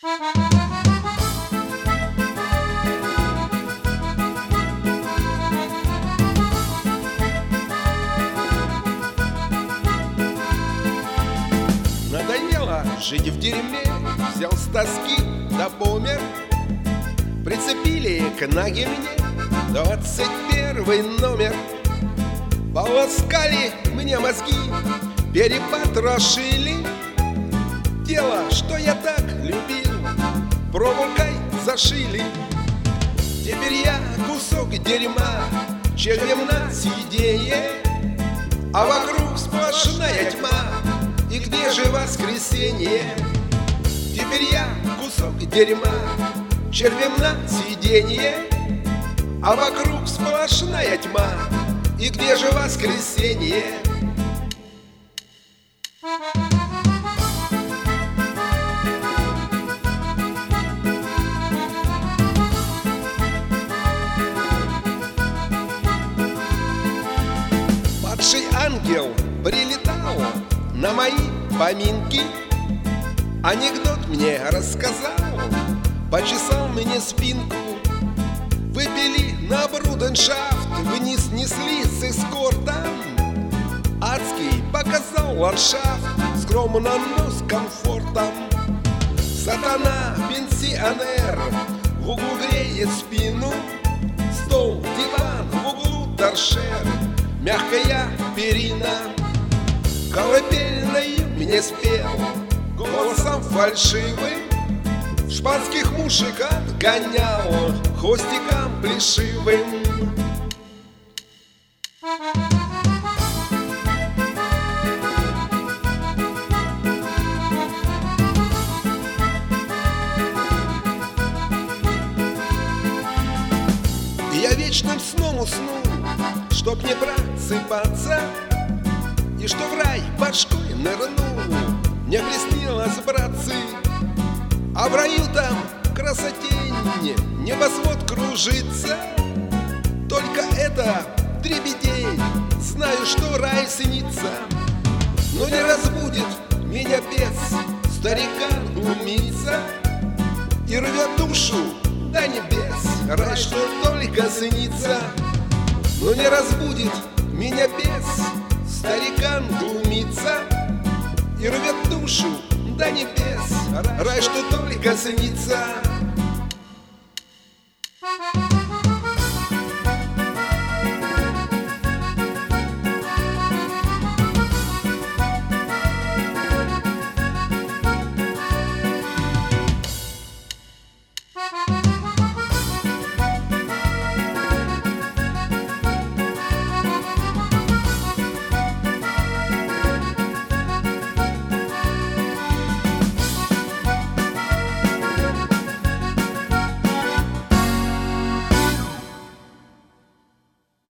Надоело жить в дерьме, взял с тоски да помер. Прицепили к ноге мне 21 номер. Полоскали мне мозги, перепотрошили. Дело, что я так любил, проволокой зашили. Теперь я кусок дерьма, червем на сиденье, а вокруг сплошная тьма. И где же воскресенье? Теперь я кусок дерьма, червем на сиденье, а вокруг сплошная тьма. И где же воскресенье? Падший ангел прилетал на мои поминки, анекдот мне рассказал, почесал мне спинку. Выпили на брудершафт, вниз несли с эскортом. Адский показал ландшафт, скромно, но с комфортом. Сатана, пенсионер, в углу греет спину. Стол, диван, в углу торшер, мягкая перина. Колыбельную мне спел голосом фальшивым, шпанских мушек отгонял хвостиком плешивым. И я вечным сном усну, чтоб не просыпаться, и что в рай башкой нырну, мне приснилось, братцы. А в раю там красотень, небосвод кружится. Только это дребедень, знаю, что рай снится. Но не разбудит меня бес, старикан глумится и рвет душу до небес, рай, что только снится. Но не разбудит меня бес, старикан глумится и рвет душу до небес, рай, что только снится.